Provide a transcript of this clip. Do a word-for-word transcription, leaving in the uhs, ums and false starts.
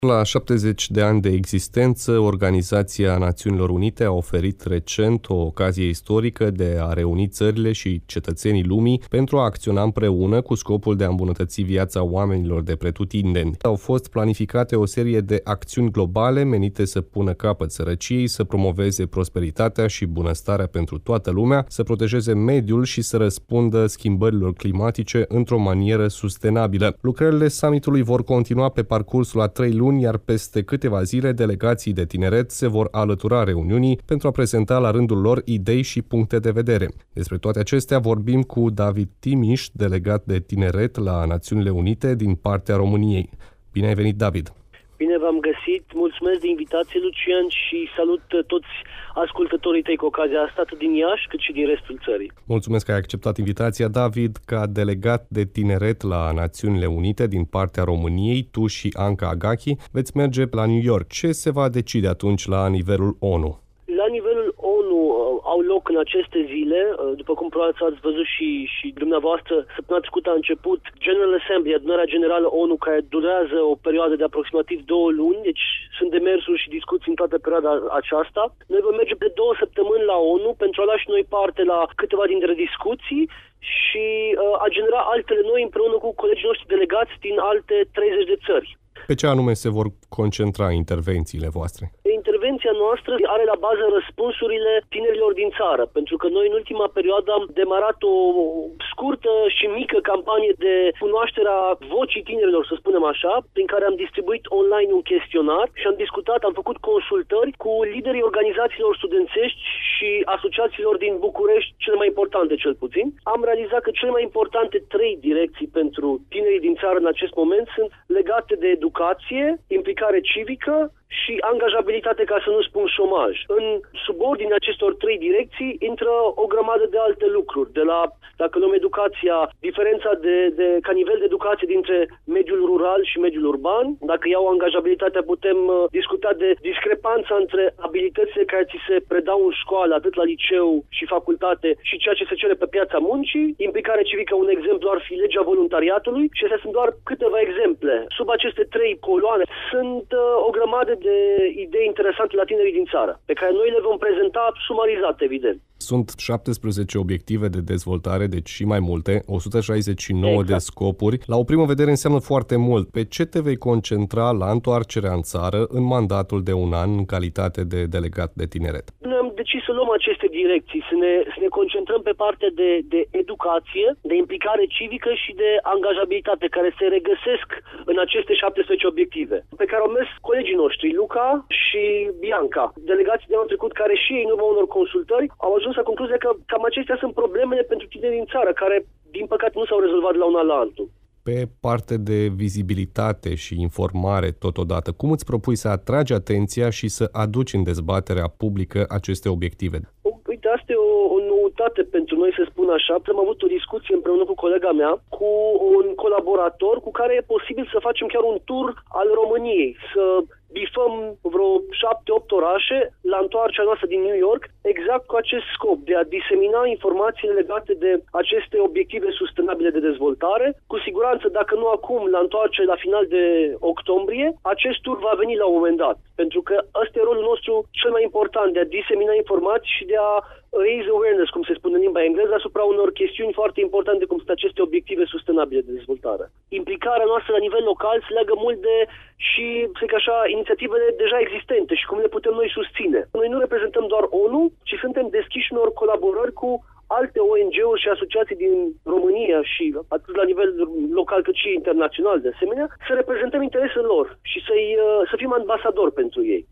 La șaptezeci de ani de existență, Organizația Națiunilor Unite a oferit recent o ocazie istorică de a reuni țările și cetățenii lumii pentru a acționa împreună cu scopul de a îmbunătăți viața oamenilor de pretutindeni. Au fost planificate o serie de acțiuni globale menite să pună capăt sărăciei, să promoveze prosperitatea și bunăstarea pentru toată lumea, să protejeze mediul și să răspundă schimbărilor climatice într-o manieră sustenabilă. Lucrările summitului vor continua pe parcursul a trei luni, iar peste câteva zile delegații de tineret se vor alătura reuniunii pentru a prezenta la rândul lor idei și puncte de vedere. Despre toate acestea vorbim cu David Timiș, delegat de tineret la Națiunile Unite din partea României. Bine ai venit, David! Bine v-am găsit, mulțumesc de invitație, Lucian, și salut toți ascultătorii tăi cu ocazia asta, atât din Iași cât și din restul țării. Mulțumesc că ai acceptat invitația, David. Ca delegat de tineret la Națiunile Unite din partea României, tu și Anca Agachi veți merge la New York. Ce se va decide atunci la nivelul ONU? La nivelul ONU au loc în aceste zile, după cum probabil ați văzut și, și dumneavoastră, săptămâna trecută a început General Assembly, adunarea generală ONU, care durează o perioadă de aproximativ două luni, deci sunt demersuri și discuții în toată perioada aceasta. Noi vom merge de două săptămâni la ONU pentru a lua și noi parte la câteva dintre discuții și uh, a genera altele noi împreună cu colegii noștri delegați din alte treizeci de țări. Pe ce anume se vor concentra intervențiile voastre? Intervenția noastră are la bază răspunsurile tinerilor din țară, pentru că noi în ultima perioadă am demarat o scurtă și mică campanie de cunoaștere a vocii tinerilor, să spunem așa, prin care am distribuit online un chestionar și am discutat, am făcut consultări cu liderii organizațiilor studențești și asociațiilor din București, cele mai importante cel puțin. Am realizat că cele mai importante trei direcții pentru tinerii din țară în acest moment sunt legate de educație, implicare civică și angajabilitate, ca să nu spun șomaj. În subordinea acestor trei direcții intră o grămadă de alte lucruri. De la, dacă luăm educația, diferența de, de, ca nivel de educație dintre mediul rural și mediul urban. Dacă iau angajabilitatea, putem uh, discuta de discrepanța între abilitățile care ți se predau în școală, atât la liceu și facultate, și ceea ce se cere pe piața muncii. Implicare civică, un exemplu ar fi legea voluntariatului și astea sunt doar câteva exemple. Sub aceste trei coloane sunt uh, o grămadă de idei interesante la tinerii din țară, pe care noi le vom prezenta sumarizat, evident. Sunt șaptesprezece obiective de dezvoltare, deci și mai multe, o sută șaizeci și nouă exact. De scopuri. La o primă vedere înseamnă foarte mult. Pe ce te vei concentra la întoarcerea în țară în mandatul de un an în calitate de delegat de tineret? Noi am decis să luăm aceste direcții, să ne, să ne concentrăm pe partea de, de educație, de implicare civică și de angajabilitate, care se regăsesc în aceste șaptesprezece obiective, pe care au mers colegii noștri, Luca și Bianca, delegații de anul trecut, care și ei, în urma unor consultări, au ajuns la concluzia că cam acestea sunt problemele pentru tineri din țară, care, din păcate, nu s-au rezolvat de la una la altul. Pe parte de vizibilitate și informare totodată, cum îți propui să atragi atenția și să aduci în dezbaterea publică aceste obiective? Uite, asta e o, o noutate pentru noi, să spun așa. Am avut o discuție împreună cu colega mea, cu un colaborator cu care e posibil să facem chiar un tur al României, să bifăm vreo șapte-opt orașe la întoarcerea noastră din New York, exact cu acest scop de a disemina informațiile legate de aceste obiective sustenabile de dezvoltare. Cu siguranță, dacă nu acum, la întoarcere la final de octombrie, acest tur va veni la un moment dat. Pentru că ăsta e rolul nostru cel mai important, de a disemina informații și de a raise awareness, cum se spune în limba engleză, asupra unor chestiuni foarte importante, cum sunt aceste obiective sustenabile de dezvoltare. Implicarea noastră la nivel local se leagă mult de și, să zic așa, inițiativele deja existente și cum le putem noi susține. Noi nu reprezentăm doar ONU, ci suntem deschiși unor colaborări cu alte O N G-uri și asociații din România și atât la nivel local cât și internațional de asemenea, să reprezentăm interesul lor și să-i, să fim ambasadori pentru ei.